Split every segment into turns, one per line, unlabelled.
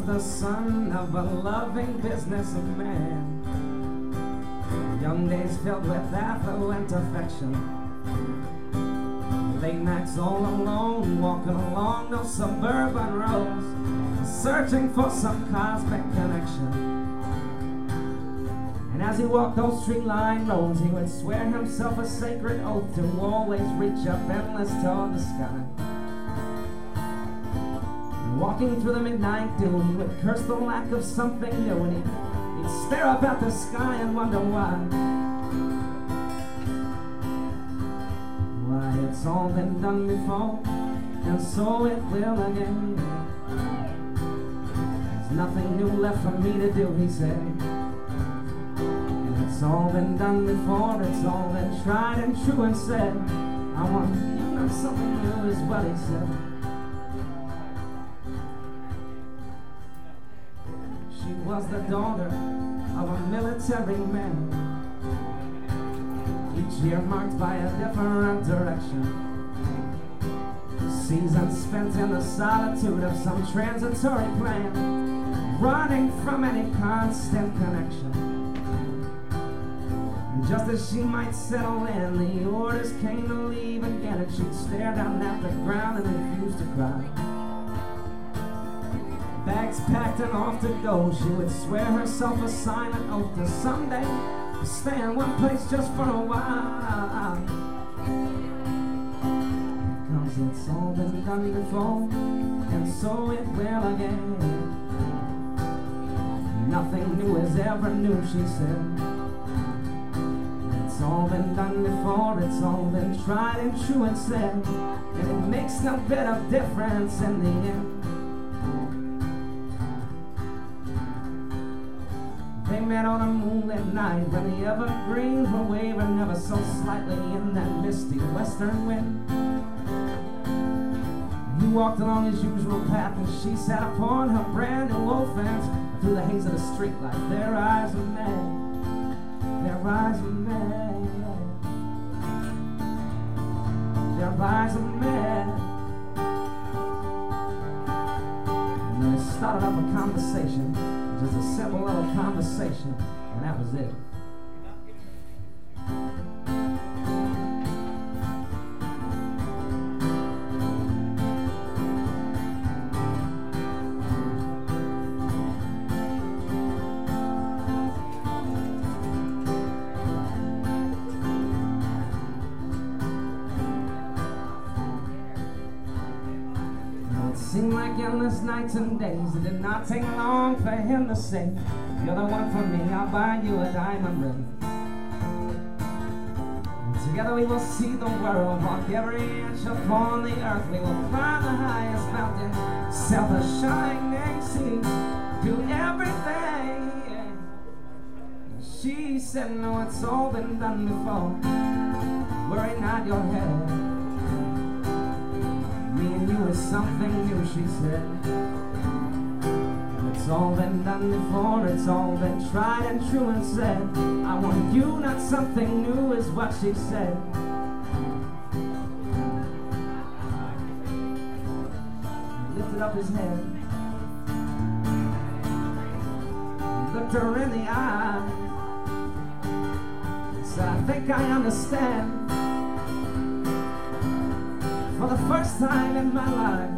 was the son of a loving businessman. Young days filled with affluent affection. Late nights all alone, walking along those suburban roads, searching for some cosmic connection. And as he walked those tree-lined roads, he would swear himself a sacred oath to always reach up endless toward the sky. And walking through the midnight dew, he would curse the lack of something new, and he'd stare up at the sky and wonder why. Why, it's all been done before, and so it will again. There's nothing new left for me to do, he said. It's all been done before, it's all been tried and true and said. I want you to know something new is what he said. She was the daughter of a military man, each year marked by a different direction. Seasons spent in the solitude of some transitory plan, running from any constant connection. Just as she might settle in, the orders came to leave again, and she'd stare down at the ground and refuse to cry. Bags packed and off to go, she would swear herself a silent oath to someday stay in one place just for a while. Because it's all been done before, and so it will again. Nothing new is ever new, she said. It's all been done before, it's all been tried and true and said, and it makes no bit of difference in the end. They met on a moonlit night when the evergreens were waving ever so slightly in that misty western wind. He walked along his usual path and she sat upon her brand new old fence. Through the haze of the streetlight, their eyes were met, their eyes were met. Their eyes are met, and they started up a conversation, just a simple little conversation, and that was it. Seemed like endless nights and days. It did not take long for him to say, you're the one for me, I'll buy you a diamond ring. And together we will see the world, walk every inch upon the earth. We will climb the highest mountain, sail the shining seas, do everything. She said, no, it's all been done before. Worry not your head. Me and you is something new, she said. It's all been done before, it's all been tried and true and said. I want you, not something new, is what she said. He lifted up his head, he looked her in the eye, said, I think I understand. For the first time in my life,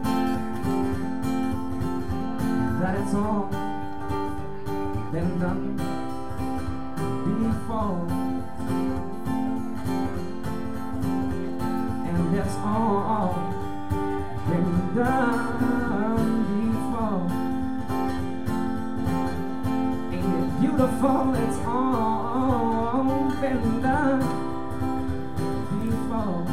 that it's all been done before, and it's all been done before. Ain't it beautiful? It's all been done before.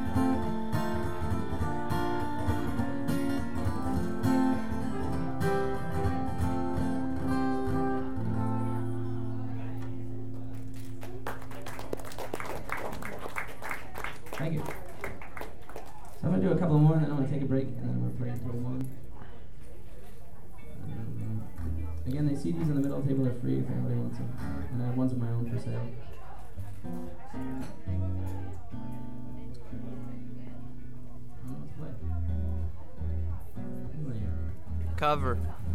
Thank you. So I'm going to do a couple more, and then I'm going to take a break, and then I'm going to play until 1. Again, the CDs on the middle table are free if anybody wants them. And I have ones of my own for sale.
Cover.